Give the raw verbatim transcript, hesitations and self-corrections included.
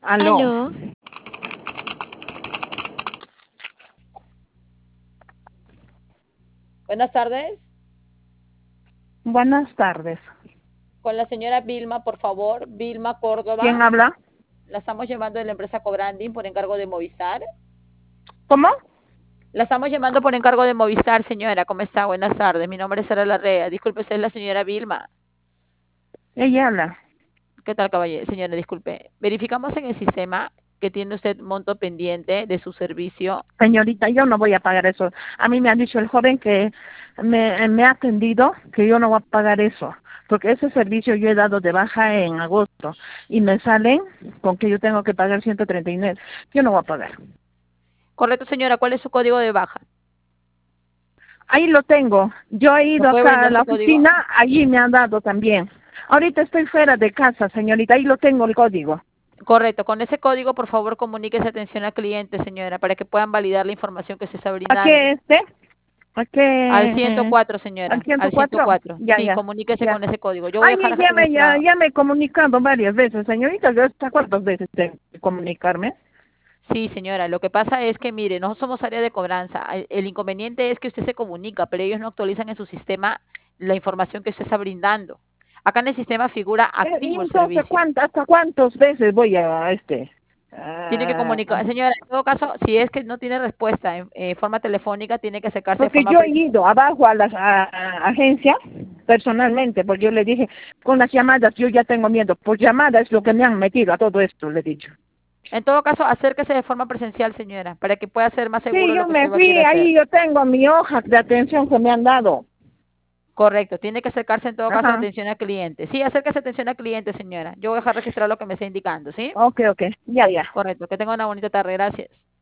Aló. Aló, Buenas tardes. Buenas tardes. Con la señora Vilma, por favor. Vilma ¿Quién Córdoba. habla? La estamos llamando de la empresa Cobranding por encargo de Movistar. ¿Cómo? La estamos llamando por encargo de Movistar, señora. ¿Cómo está? Buenas tardes. Mi nombre es Sara Larrea. Disculpe, usted es la señora Vilma. Ella habla. ¿Qué tal, caballero? Señora, disculpe. Verificamos en el sistema que tiene usted monto pendiente de su servicio. Señorita, yo no voy a pagar eso. A mí me ha dicho el joven que me, me ha atendido que yo no voy a pagar eso. Porque ese servicio yo he dado de baja en agosto. Y me salen con que yo tengo que pagar ciento treinta y nueve. Yo no voy a pagar. Correcto, señora. ¿Cuál es su código de baja? Ahí lo tengo. Yo he ¿Me ido puede acá a brindar la su código? oficina, allí me han dado también. Ahorita estoy fuera de casa, señorita. Ahí lo tengo el código. Correcto. Con ese código, por favor, comuníquese atención al cliente, señora, para que puedan validar la información que se está ¿A brindando. qué este? ¿A Al qué? ciento cuatro, ¿Al señora, al ciento cuatro? ciento cuatro. Ya, Sí, ya, comuníquese ya. con ese código. Yo voy a dejar Ay, ya me, ya, registrado. ya me he comunicado varias veces, señorita. ¿Yo hasta cuántas veces tengo que comunicarme? Sí, señora, lo que pasa es que, mire, nosotros somos área de cobranza. El, el inconveniente es que usted se comunica, pero ellos no actualizan en su sistema la información que usted está brindando. Acá en el sistema figura Eh, ¿Y activo el entonces servicio. cuántas, hasta cuántas veces voy a este? Tiene que Ah, comunicar. Señora, en todo caso, si es que no tiene respuesta en eh, forma telefónica, tiene que acercarse de porque forma yo he presencial. ido abajo a la a- a- agencia personalmente, porque yo le dije, con las llamadas yo ya tengo miedo. Por llamada es lo que me han metido a todo esto, le he dicho. En todo caso, acérquese de forma presencial, señora, para que pueda ser más Sí, seguro lo yo que me usted va a querer fui, hacer. ahí yo tengo mi hoja de atención que me han dado. Correcto, tiene que acercarse en todo caso a Ajá. atención al cliente. Sí, acérquese a atención al cliente, señora. Yo voy a dejar registrar lo que me está indicando, ¿sí? Ok, ok. Ya, ya. Correcto, que tenga una bonita tarde, gracias.